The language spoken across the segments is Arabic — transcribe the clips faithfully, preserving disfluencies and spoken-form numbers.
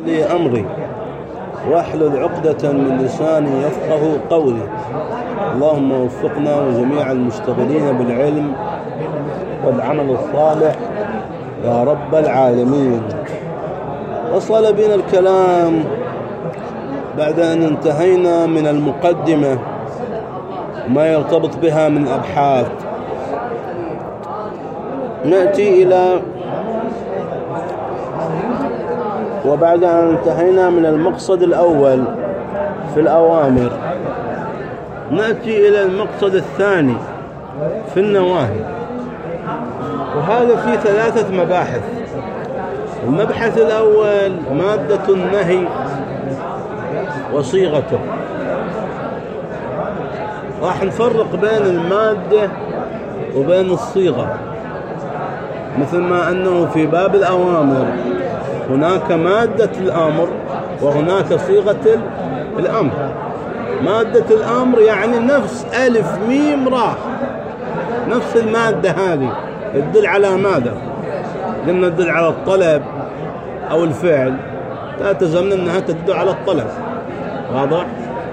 لي أمري واحلل عقدة من لساني يفقه قولي. اللهم وفقنا وجميع المشتغلين بالعلم والعمل الصالح يا رب العالمين. وصل بنا الكلام بعد أن انتهينا من المقدمة وما يرتبط بها من أبحاث. نأتي إلى وبعد أن انتهينا من المقصد الأول في الأوامر نأتي إلى المقصد الثاني في النواهي، وهذا فيه ثلاثة مباحث. المبحث الأول مادة النهي وصيغته. راح نفرق بين المادة وبين الصيغة، مثل ما أنه في باب الأوامر هناك مادة الأمر وهناك صيغة الأمر. مادة الأمر يعني نفس ألف ميم راء، نفس المادة هذه تدل على ماذا؟ قلنا تدل على الطلب أو الفعل، تلزمنا أنها تدل على الطلب، واضح؟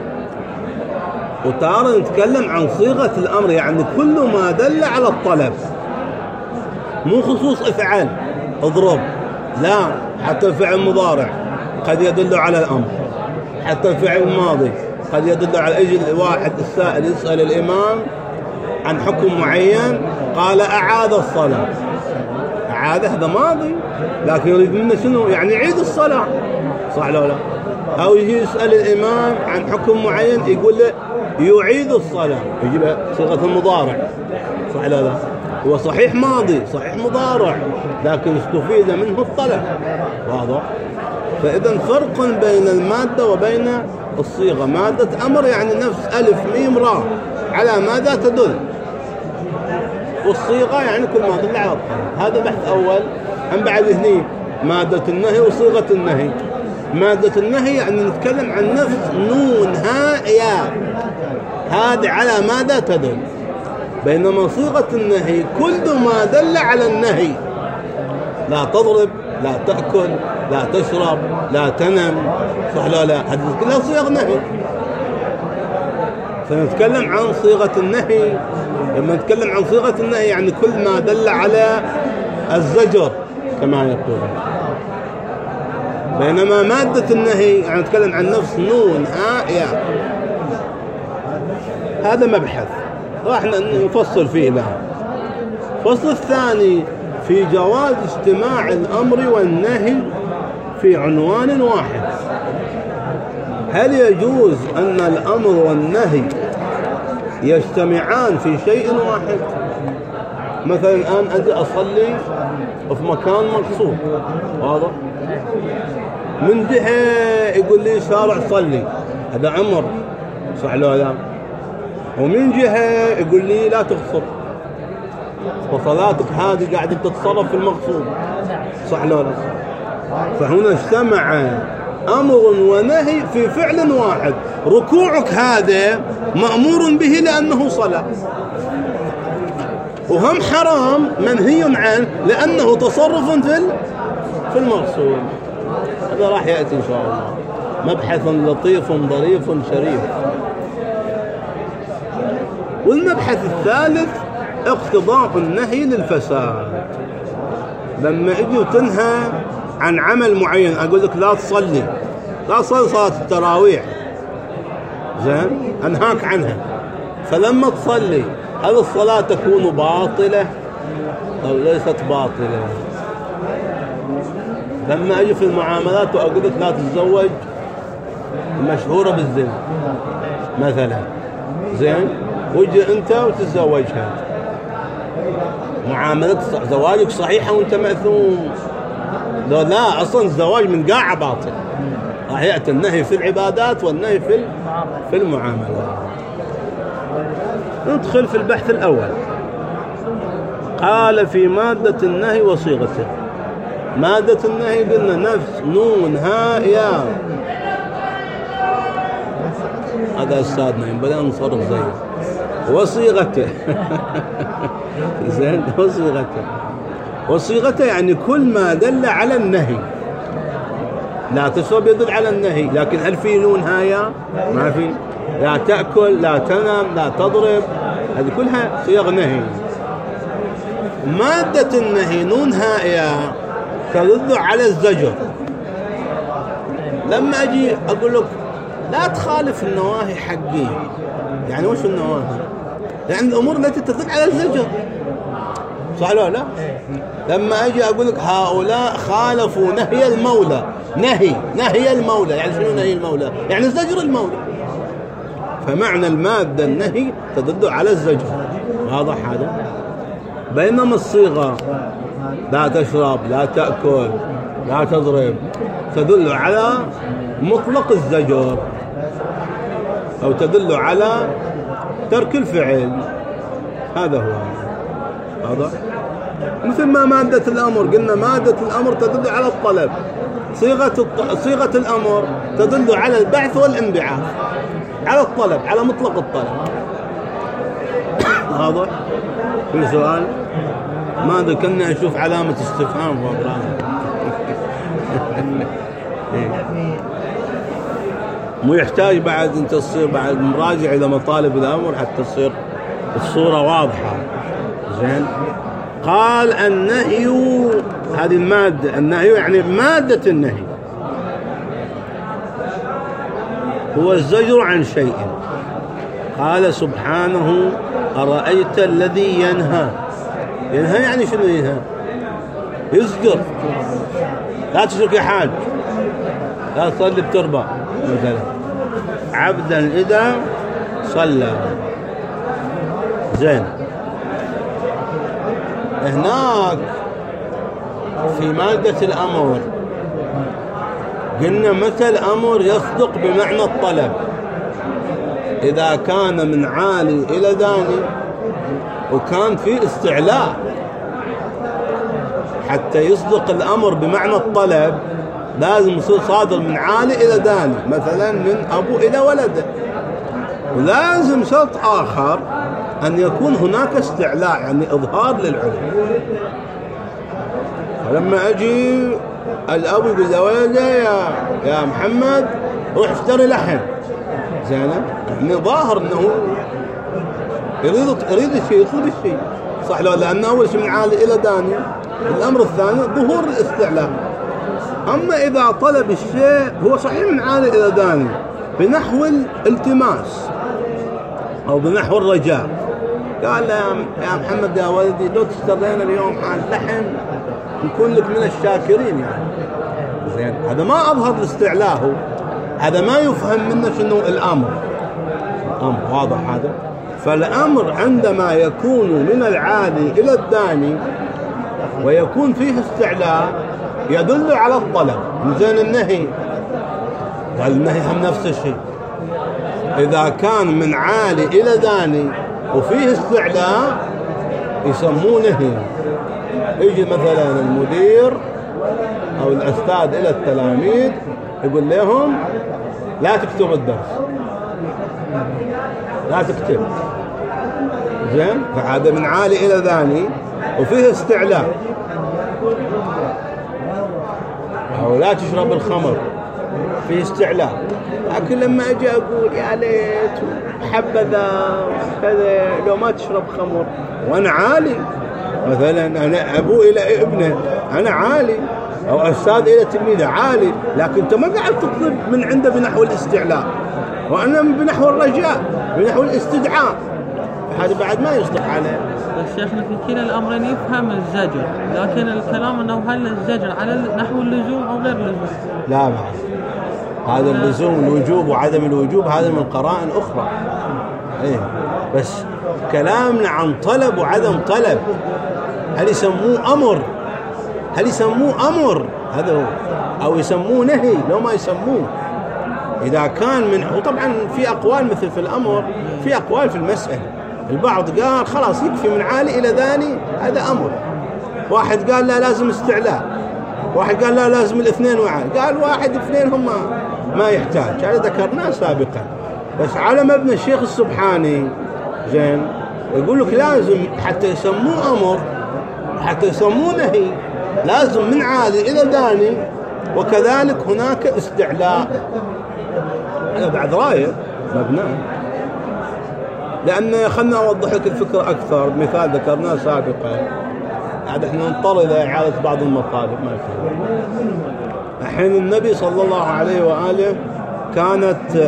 وتارة نتكلم عن صيغة الأمر يعني كل ما دل على الطلب، مو خصوص افعال اضرب، لا، حتى الفعل المضارع قد يدل على الأمر، حتى الفعل الماضي قد يدل على يجي الواحد السائل يسأل الإمام عن حكم معين قال أعاد الصلاة، أعاد هذا ماضي لكن يريد منه شنو؟ يعني يعيد الصلاة، صح لا لا؟ أو يجي يسأل الإمام عن حكم معين يقول له يعيد الصلاة، يجيب صيغة المضارع، صح لا لا؟ هو صحيح ماضي صحيح مضارع لكن استفيد منه الطلب، واضح؟ فإذا فرق بين المادة وبين الصيغة. مادة أمر يعني نفس ألف ميم راء على ماذا تدل، والصيغة يعني كل ما دل على الطلب. هذا بحث أول. أم بعد هني مادة النهي وصيغة النهي. مادة النهي يعني نتكلم عن نفس نون ها يا، هذه على ماذا تدل، بينما صيغة النهي كل ما دل على النهي، لا تضرب، لا تأكل، لا تشرب، لا تنم، صح لا لا؟ هذه كلها صيغ نهي. فنتكلم عن صيغة النهي. لما نتكلم عن صيغة النهي يعني كل ما دل على الزجر كما يقول، بينما مادة النهي يعني نتكلم عن نفس نون ها يا. هذا مبحث راح نفصل فيه لها. الفصل الثاني في جواز اجتماع الأمر والنهي في عنوان واحد. هل يجوز أن الأمر والنهي يجتمعان في شيء واحد؟ مثلا الآن أجي أصلي في مكان مقصود، واضح؟ من جهة يقول لي شارع صلي، هذا أمر، صح لا لا؟ ومن جهة يقول لي لا تغصب، وصلاتك هذه قاعدة تتصرف في المقصود، صح لا لا؟ فهنا اجتمع أمر ونهي في فعل واحد. ركوعك هذا مأمور به لأنه صلاة، وهم حرام منهي عنه لأنه تصرف في في المقصود. هذا راح يأتي إن شاء الله مبحث لطيف ظريف شريف. والمبحث الثالث اقتضاء النهي للفساد. لما اجي وتنهى عن عمل معين، اقول لك لا تصلي، لا تصلي صلاة التراويح، زين، انهاك عنها، فلما تصلي هل الصلاة تكون باطلة او ليست باطلة؟ لما اجي في المعاملات واقول لك لا تتزوج مشهورة بالزنا مثلا، زين، وجي انت وتتزوجها، معاملة زواجك صحيحة وانت مأثوم. لا لا، اصلا الزواج من قاع باطل. راح يأتي النهي في العبادات والنهي في في المعاملات. ندخل في البحث الأول. قال في مادة النهي وصيغته. مادة النهي قلنا نفس نون ها يا، هذا أستاذنا ينبغي أن نصرف زيه. وصيغته زين، وصيغته وصيغته يعني كل ما دل على النهي. لا تشرب يدل على النهي، لكن هل في نون هايا؟ ما في. لا تأكل، لا تنام، لا تضرب، هذه كلها صيغ نهي. مادة النهي نون هايا تدل على الزجر. لما أجي أقول لك لا تخالف النواهي حقي، يعني وش النواهي؟ يعني الأمور التي تدل على الزجر، صح ولا لا؟ لما أجي أقول لك هؤلاء خالفوا نهي المولى، نهي نهي المولى، يعني شنو نهي المولى؟ يعني زجر المولى. فمعنى المادة النهي تدل على الزجر، واضح هذا؟ بينما الصيغة لا تشرب، لا تأكل، لا تضرب تدل على مطلق الزجر، أو تدل على ترك الفعل. هذا هو واضح؟ مثل ما مادة الأمر قلنا مادة الأمر تدل على الطلب، صيغة الط... صيغة الأمر تدل على البعث والانبعاث، على الطلب، على مطلق الطلب. واضح؟ في سؤال؟ ما أدري كنا أشوف علامة استفهام فوق راسي. مو يحتاج بعد أنت تصير بعد مراجع إلى مطالب الأمر حتى تصير الصورة واضحة. زين. قال النهي، هذه المادة النهي يعني مادة النهي هو الزجر عن شيء. قال سبحانه أرأيت الذي ينهى. ينهى يعني شنو ينهى؟ يزجر. لا تشرك يا حاج، لا تصلي بتربة مثلا. عبدا إذا صلى. زين. هناك في مادة الأمر قلنا متى الأمر يصدق بمعنى الطلب؟ إذا كان من عالي إلى داني وكان في استعلاء. حتى يصدق الأمر بمعنى الطلب لازم يصير صادر من عالي إلى داني، مثلا من أبو إلى ولده. ولازم شرط آخر أن يكون هناك استعلاء، يعني إظهار للعلم. فلما أجي الأب يقول لولده يا يا محمد روح اشتري لحم، زين، يعني ظاهر أنه يريد يريد الشيء، يطلب الشيء، صح لو؟ لأن أول شيء من عالي إلى داني. الأمر الثاني ظهور الاستعلاء. أما إذا طلب الشيء هو صحيح من عالي إلى داني بنحو الالتماس أو بنحو الرجاء، قال له يا محمد يا ولدي لو تشترينا اليوم حال لحم نكون لك من الشاكرين، يعني زين. هذا ما أظهر الاستعلاء، هو هذا ما يفهم منه شنو الأمر. الأمر واضح هذا. فالأمر عندما يكون من العالي إلى الداني ويكون فيه استعلاء يدل على الطلب. زين. النهي قال النهي هم نفس الشيء، إذا كان من عالي إلى داني وفيه استعلاء يسموه نهي. يجي مثلا المدير أو الأستاذ إلى التلاميذ يقول لهم لا تكتب الدرس، لا تكتب، زين. فهذا من عالي إلى داني وفيه استعلاء. أو لا تشرب الخمر، فيه استعلاء. لكن لما أجي أقول يا ليت حبذا كذا لو ما تشرب خمر وأنا عالي، مثلا أنا أبو إلى ابنه أنا عالي، أو أستاذ إلى تلميذه عالي، لكن أنت ما قاعد تطلب من عنده بنحو الاستعلاء، وأنا بنحو الرجاء، بنحو الاستدعاء. هذا بعد ما يصدق عليه. الشيخنا في كلا الأمرين يفهم الزجر، لكن الكلام أنه هل الزجر على نحو اللزوم أو غير اللزوم؟ لا بعد هذا اللزوم الوجوب وعدم الوجوب هذا من قرائن أخرى. إيه بس كلامنا عن طلب وعدم طلب، هل يسموه أمر؟ هل يسموه أمر؟ هذا هو. أو يسموه نهي لو ما يسموه. إذا كان من، وطبعا في أقوال مثل في الأمر، في أقوال في المسألة. البعض قال خلاص يكفي من عالي إلى داني هذا أمر، واحد قال لا لازم استعلاء، واحد قال لا لازم الاثنين وعالي، قال واحد اثنين هم ما يحتاج. هذا ذكرناه سابقا. بس على مبنى الشيخ السبحاني زين يقول لك لازم حتى يسموه أمر، حتى يسموه نهي، لازم من عالي إلى داني وكذلك هناك استعلاء، هذا بعد راية مبنى. لأن خلنا أوضح لك الفكرة أكثر. مثال ذكرناه سابقا، عاد احنا نضطر إلى إعادة بعض المطالب ما يصير. الحين النبي صلى الله عليه وآله كانت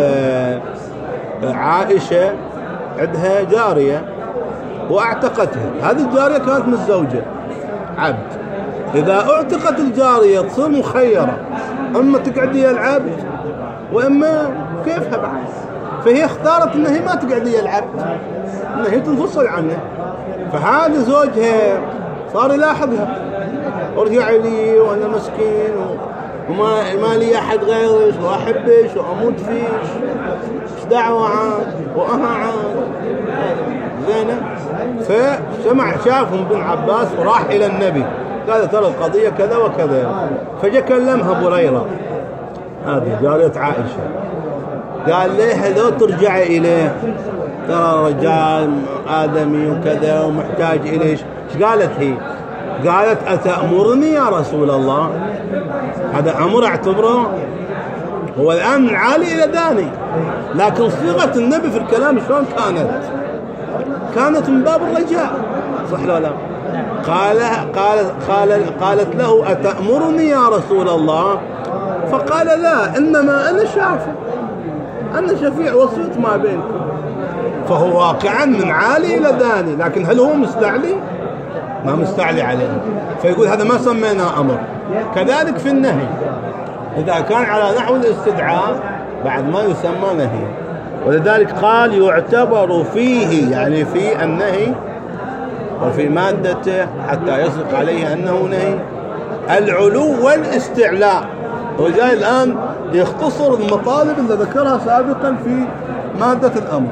عائشة عندها جارية واعتقتها. هذه الجارية كانت متزوجة عبد. إذا اعتقت الجارية تصير مخيرة، أما تقعدي العبد وإما كيفها بعد. فهي اختارت إنها ما تقعدي العبد، إنها هي تنفصل عنه. فهذا زوجها صار يلاحظها، ارجعي لي وأنا مسكين وما ما لي أحد غيرك وأحبش وأموت فيش، إيش دعوة عاد وأها عاد زينة. فسمع شافهم بن عباس وراح إلى النبي قال ترى القضية كذا وكذا. فجاء كلمها بريرة هذه جارية عائشة، قال ليه لو ترجعي إليه، ترى رجال آدمي وكذا ومحتاج إليش. ايش قالت هي؟ قالت أتأمرني يا رسول الله؟ هذا أمر اعتبره هو الآن من عالي إلى داني، لكن صيغة النبي في الكلام شلون كانت؟ كانت من باب الرجاء، صح ولا لا؟ قال قال قال قالت له أتأمرني يا رسول الله؟ فقال لا، إنما أنا شافع، أنا شفيع وسيط ما بينكم. فهو واقعا من عالي إلى داني، لكن هل هو مستعلي؟ ما مستعلي عليه. فيقول هذا ما سميناه أمر. كذلك في النهي، إذا كان على نحو الاستدعاء بعد ما يسمى نهي. ولذلك قال يعتبر فيه، يعني في النهي وفي مادته حتى يصدق عليه أنه نهي، العلو والاستعلاء. وجاي الآن يختصر المطالب اللي ذكرها سابقا في مادة الأمر.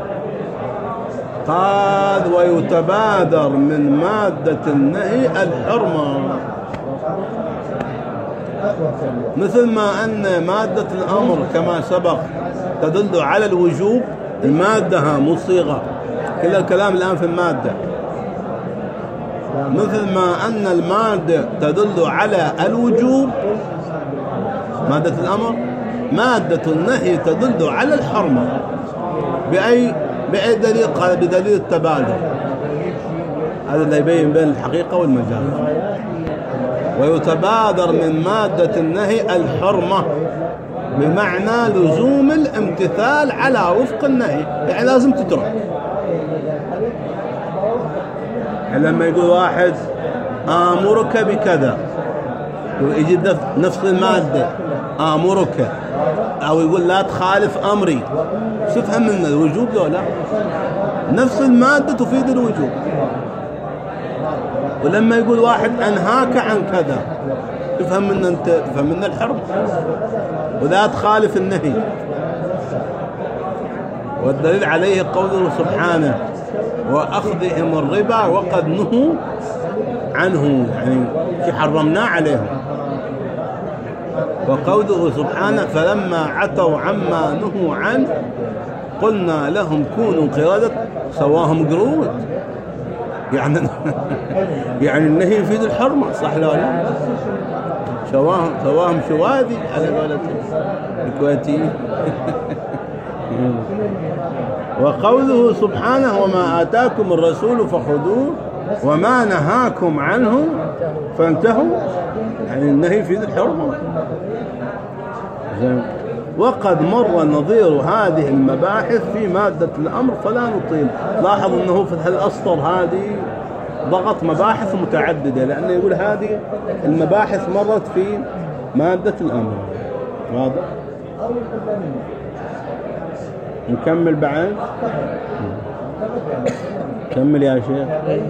قال ويتبادر من مادة النهي الحرمة، مثل ما أن مادة الأمر كما سبق تدل على الوجوب، المادة مصيغة، كل الكلام الآن في المادة. مثل ما أن المادة تدل على الوجوب مادة الأمر، مادة النهي تدل على الحرمة. بأي بأي دليل؟ قال بدليل التبادل. هذا اللي يبين بين الحقيقة والمجاز. ويتبادر من مادة النهي الحرمة، بمعنى لزوم الامتثال على وفق النهي، يعني لازم تترك. لما يقول واحد آمرك بكذا، يجي نفس المادة آمرك، أو يقول لا تخالف أمري، تفهم من الوجوب لو لا؟ نفس المادة تفيد الوجوب. ولما يقول واحد أنهاك عن كذا، تفهم من أنت تفهم من الحرم، ولا تخالف النهي. والدليل عليه قوله سبحانه وأخذهم الربا وقد نهوا عنه، يعني شيء حرمناه عليهم. وقوله سبحانه فلما عتوا عما نهوا عنه قلنا لهم كونوا قردة سواهم قرود. يعني يعني النهي يفيد الحرمة، صح لا لا؟ سواهم سواهم شواذي على قولة الكويتيين. وقوله سبحانه وما آتاكم الرسول فخذوه وما نهاكم عنه فانتهوا، يعني النهي يفيد الحرمة. وقد مر نظير هذه المباحث في مادة الأمر فلا نطيل. لاحظ أنه في الأسطر هذه ضغط مباحث متعددة، لأنه يقول هذه المباحث مرت في مادة الأمر. واضح؟ نكمل بعد. كمل يا شيخ.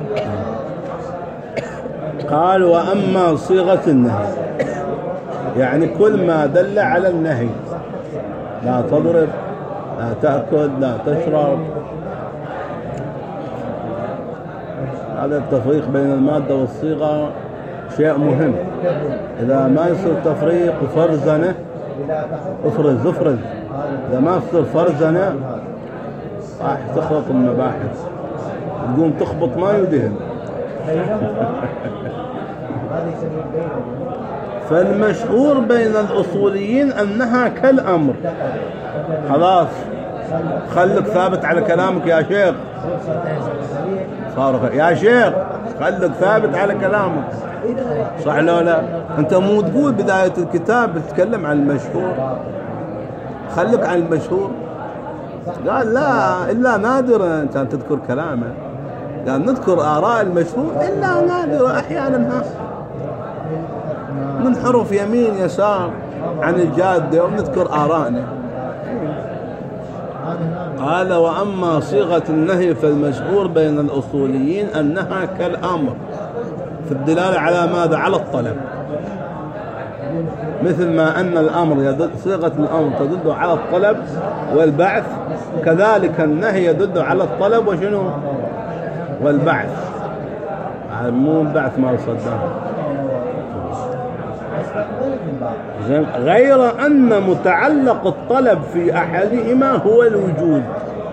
قال وأما صيغة النهي، يعني كل ما دل على النهي، لا تضرب، لا تأكل، لا تشرب. هذا التفريق بين المادة والصيغة شيء مهم. إذا ما يصير تفريق وفرزنة، افرز افرز، إذا ما يصير فرزنة راح تخلط المباحث، تقوم تخبط ما يدهن. فالمشهور بين الأصوليين أنها كالأمر. خلاص خلك ثابت على كلامك يا شيخ، صار يا شيخ خلك ثابت على كلامك، صح لو لا؟ أنت مو تقول بداية الكتاب تتكلم عن المشهور، خلك عن المشهور. قال لا إلا نادرا كان تذكر كلامه، قال نذكر آراء المشهور إلا نادرا أحيانا ننحرف يمين يسار عن الجادة ونذكر آراءنا. قال وأما صيغة النهي فالمشهور بين الأصوليين أنها كالأمر في الدلالة على ماذا؟ على الطلب، مثل ما أن الأمر يدل صيغة الأمر تدل على الطلب والبعث، كذلك النهي يدل على الطلب وشنو؟ والبعث، مو البعث ما صدام. غير أن متعلق الطلب في أحدهما هو الوجود.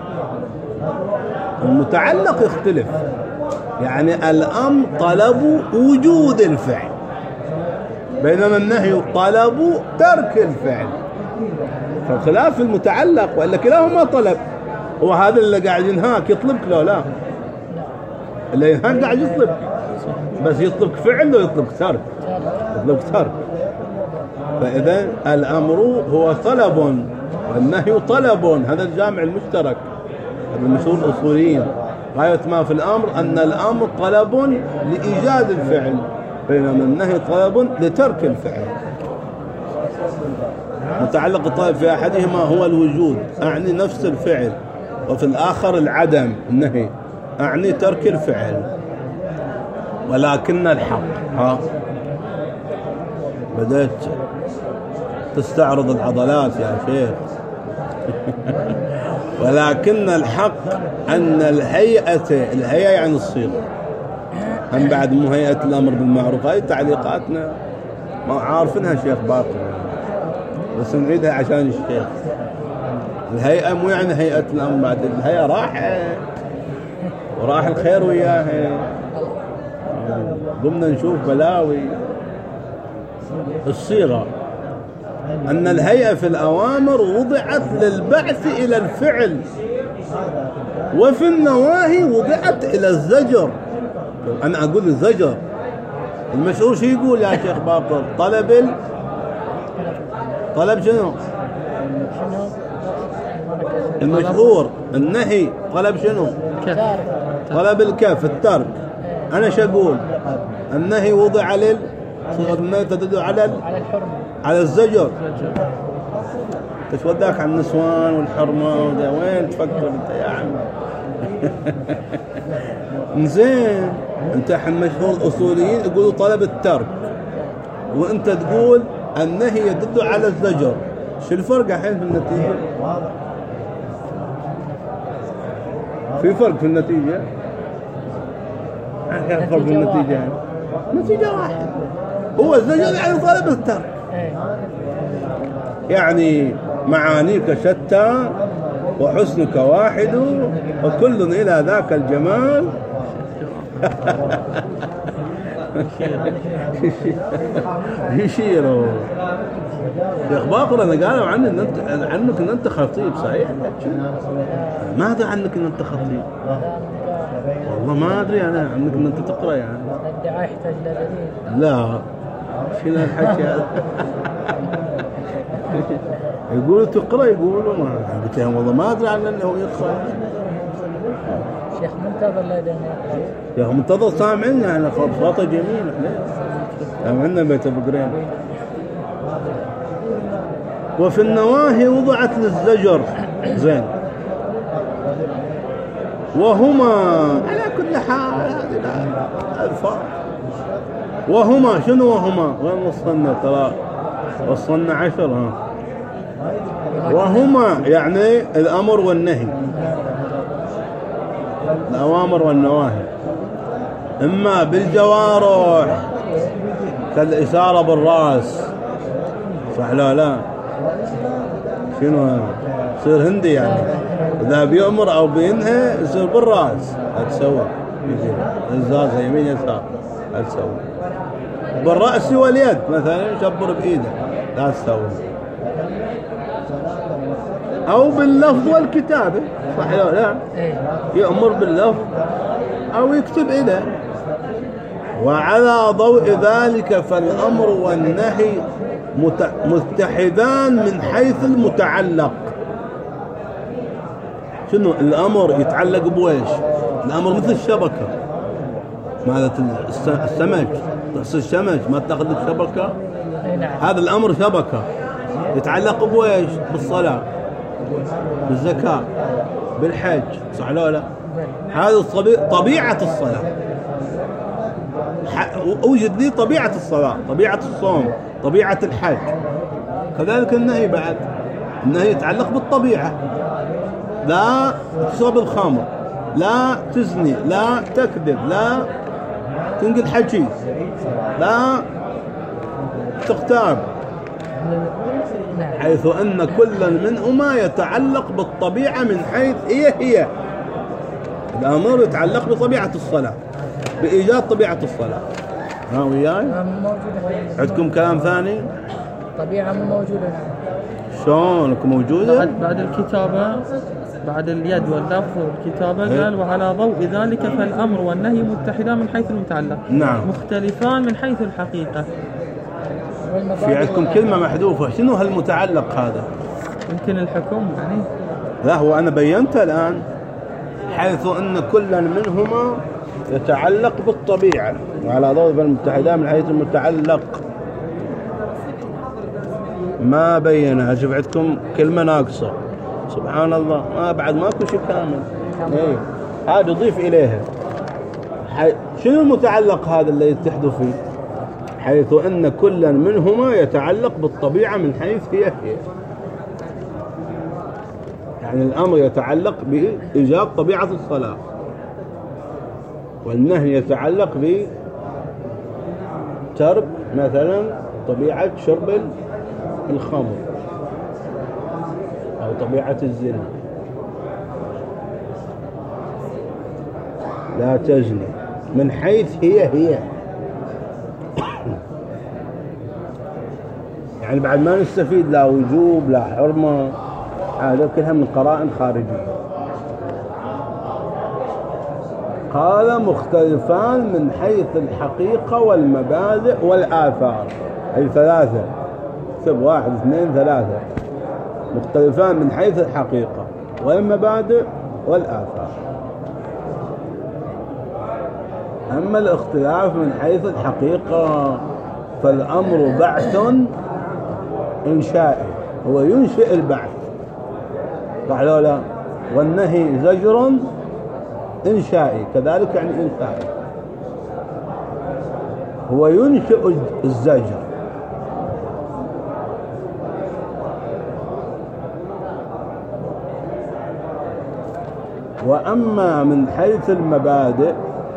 المتعلق يختلف، يعني الأمر طلب وجود الفعل، بينما النهي طلب ترك الفعل، فخلاف المتعلق، وإلا كلاهما طلب. هو هذا اللي قاعد ينهاك يطلبك لو لا؟ اللي ينهاك قاعد يطلبك، بس يطلبك فعل لو يطلبك ترك، يطلبك ترك. فإذا الأمر هو طلب والنهي طلب، هذا الجامع المشترك، هذا المشهور الأصوليين. غاية ما في الأمر أن الأمر طلب لإيجاد الفعل، بينما النهي طلب لترك الفعل. متعلق الطلب في أحدهما هو الوجود، أعني نفس الفعل، وفي الآخر العدم النهي، أعني ترك الفعل. ولكن الحق، ها بدأت تستعرض العضلات يا شيخ. ولكن الحق أن الهيئة، الهيئة يعني الصيغة، هم بعد مو هيئة الأمر بالمعروف، هاي تعليقاتنا ما عارفينها شيخ باقر، بس نعيدها عشان الشيخ. الهيئة مو يعني هيئة الأمر، بعد الهيئة راحت وراح الخير وياها، قمنا نشوف بلاوي. الصيغة أن الهيئة في الأوامر وضعت للبعث إلى الفعل، وفي النواهي وضعت إلى الزجر. أنا أقول الزجر، المشهور شو يقول يا شيخ باقر؟ طلب ال... طلب شنو؟ المشهور النهي طلب شنو؟ طلب الكف، الترك. أنا شو أقول؟ النهي وضع لل صيغة النهي تدل على ال... على الزجر. ايش وداك على النسوان والحرمة وده؟ وين تفكر انت يا عم؟ زين انت حن مشهور الاصوليين يقولوا طلب الترك، وانت تقول النهي يدل على الزجر. شو الفرق الحين في النتيجة؟ في فرق في النتيجة؟ كيف فرق في النتيجة يعني؟ نتيجة واحدة، هو الزجر يعني طلب الترك. يعني معانيك شتى وحسنك واحد وكل إلى ذاك الجمال يشيروا. يا باقر أنا قالوا عني إن أنت عنك إن أنت خطيب، صحيح؟ ماذا عنك إن أنت خطيب؟ والله ما أدري أنا عنك إن أنت تقرأ يعني. الدعاء يحتاج لدليل. لا شنو الحكي هذا؟ يقولوا تقرأ، يقولوا ما قلت لهم والله ما أدري عن أنه يقرأ. شيخ منتظر لا يدري يقرأ. شيخ منتظر سامعنا يعني خطة جميلة، سامعنا بيت بقرين. وفي النواهي وضعت للزجر. زين، وهما على كل حال الفرق. وهما شنو وهما؟ وين وصلنا؟ ترى وصلنا عشر. ها وهما يعني الأمر والنهي، الأوامر والنواهي، إما بالجوارح كالإشارة بالرأس، صح لا لا؟ شنو يصير هندي يعني، إذا بيأمر أو بينهي يصير بالرأس، هتسوي يصير الزازة يمين يسار هتسوي. بالرأس واليد مثلا يشبر بإيده لا تسوي، أو باللفظ والكتابة صح لا يأمر باللفظ أو يكتب إيده. وعلى ضوء ذلك فالأمر والنهي متحدان من حيث المتعلق. شنو الأمر يتعلق بويش؟ الأمر مثل الشبكة مالت السمك، تحصل السمك ما تاخذ لك شبكة، هذا الأمر شبكة يتعلق بويش؟ بالصلاة، بالزكاة، بالحج صح لا لا؟ هذا طبيعة الصلاة، أوجد لي طبيعة الصلاة، طبيعة الصوم، طبيعة الحج. كذلك النهي بعد، النهي يتعلق بالطبيعة، لا تشرب الخمر، لا تزني، لا تكذب، لا تنقل حكي، لا تغتاب، حيث أن كل منهما يتعلق بالطبيعة من حيث هي هي. الأمر يتعلق بطبيعة الصلاة، بإيجاد طبيعة الصلاة. ها وياي؟ عندكم كلام ثاني؟ طبيعة مو موجودة. شلون موجودة؟ بعد بعد الكتابة، بعد اليد واللفظ والكتابة قال وعلى ضوء ذلك فالأمر والنهي متحدان من حيث المتعلق، نعم، مختلفان من حيث الحقيقة. في عندكم كلمة محذوفة، شنو هالمتعلق هذا؟ يمكن الحكم يعني. لا هو أنا بينته الآن، حيث أن كل منهما يتعلق بالطبيعة، وعلى ضوء المتحدان من حيث المتعلق ما بينها. شوف عندكم كلمة ناقصة سبحان الله، ما بعد ماكو شيء كامل. ايه هذا ضيف إليها. شنو المتعلق هذا اللي يتحدوا فيه؟ حيث أن كل منهما يتعلق بالطبيعة من حيث هي هي، يعني الأمر يتعلق بإيجاد طبيعة الصلاة، والنهي يتعلق بترك مثلا طبيعة شرب الخمر أو طبيعة الزنا، لا تزني، من حيث هي هي. يعني بعد ما نستفيد لا وجوب لا حرمة، هذا كلها من قرائن خارجية. قال مختلفان من حيث الحقيقة والمبادئ والآثار، أي ثلاثة، سب واحد اثنين ثلاثة، مختلفان من حيث الحقيقة والمبادئ والآثار. أما الاختلاف من حيث الحقيقة فالأمر بعث إنشائي، هو ينشئ البعث صح لا لا، والنهي زجر إنشائي كذلك، يعني إنشائي هو ينشئ الزجر. وأما من حيث المبادئ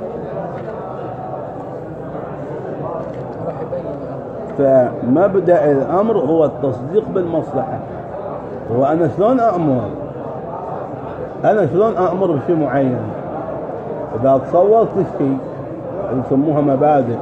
فمبدأ الأمر هو التصديق بالمصلحة. هو أنا شلون أأمر؟ أنا شلون أأمر بشيء معين؟ إذا تصورت الشيء يسموها مبادئ.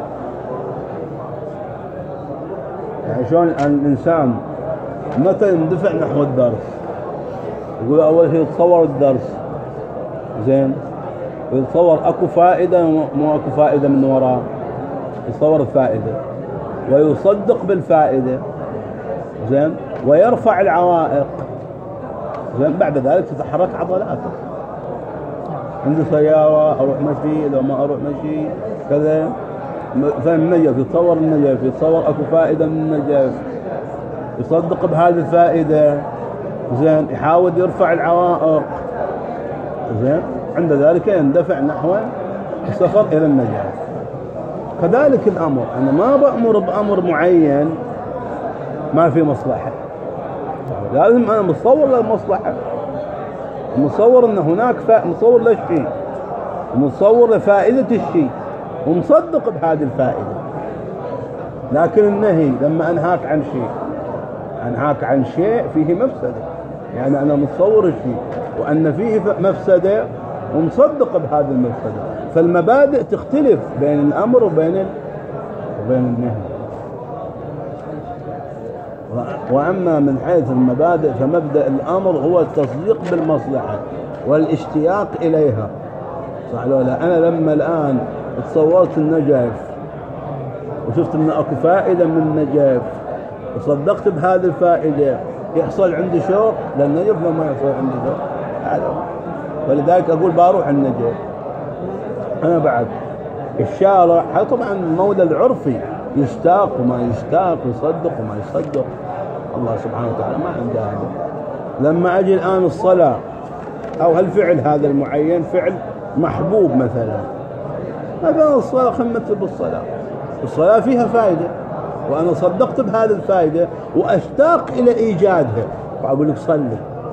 يعني شلون الإنسان متى يندفع نحو الدرس؟ يقول أول شيء يتصور الدرس زين، ويتصور أكو فائدة مو أكو فائدة من وراء، يتصور الفائدة ويصدق بالفائدة زين، ويرفع العوائق زين. بعد ذلك تتحرك عضلاته. عندي سيارة أروح مشي، لو ما أروح مشي كذا. فهم النجف، يتصور النجف، يتصور أكو فائدة من النجف، يصدق بهذه الفائدة زين، يحاول يرفع العوائق زين. عند ذلك يندفع نحو السفر إلى النجاح. كذلك الأمر، أنا ما بأمر بأمر معين ما في مصلحة، لازم أنا متصور للمصلحة، متصور أن هناك فا... متصور للشيء، متصور لفائدة الشيء، ومصدق بهذه الفائدة. لكن النهي لما أنهاك عن شيء، أنهاك عن شيء فيه مفسدة، يعني أنا متصور الشيء وأن فيه مفسدة ومصدق بهذه المفسدة. فالمبادئ تختلف بين الأمر وبين بين النهي. وأما من حيث المبادئ فمبدأ الأمر هو التصديق بالمصلحة والاشتياق إليها، صح ولا لا؟ أنا لما الآن تصورت النجف وشفت أن أكو فائدة من النجف وصدقت بهذه الفائدة، يحصل عندي شوق للنجف لما يحصل عندي شوق هذا. ولذلك أقول بروح النجف. أنا بعد الشارع طبعا المولى العرفي يشتاق وما يشتاق، يصدق وما يصدق، الله سبحانه وتعالى ما عنده هذا. لما أجي الآن الصلاة أو هالفعل هذا المعين فعل محبوب مثلا، مثلا الصلاة خلينا نمثل بالصلاة، الصلاة فيها فائدة وأنا صدقت بهذه الفائدة وأشتاق إلى إيجادها، فأقول لك صلي.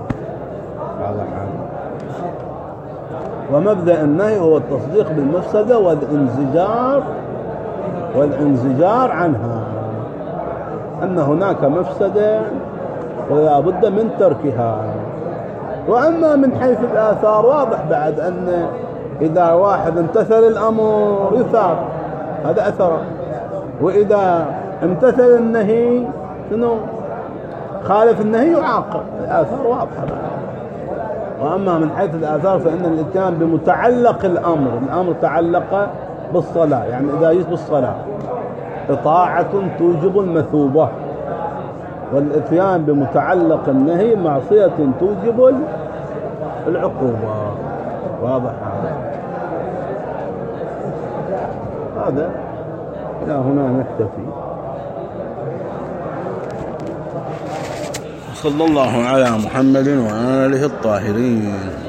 ومبدأ النهي هو التصديق بالمفسدة والانزجار والانزجار عنها، أن هناك مفسدة ولا بد من تركها. وأما من حيث الآثار واضح بعد أن إذا واحد امتثل الأمر يثاب، هذا أثر، وإذا امتثل النهي شنو؟ خالف النهي يعاقب. الآثار واضحة. وأما من حيث الآثار فإن الاتيان بمتعلق الأمر، الأمر تعلق بالصلاة، يعني إذا جئت بالصلاة إطاعة توجب المثوبة، والاتيان بمتعلق النهي معصية توجب العقوبة. واضح هذا؟ هذا إلى هنا نكتفي. صلى الله على محمد وآله الطاهرين.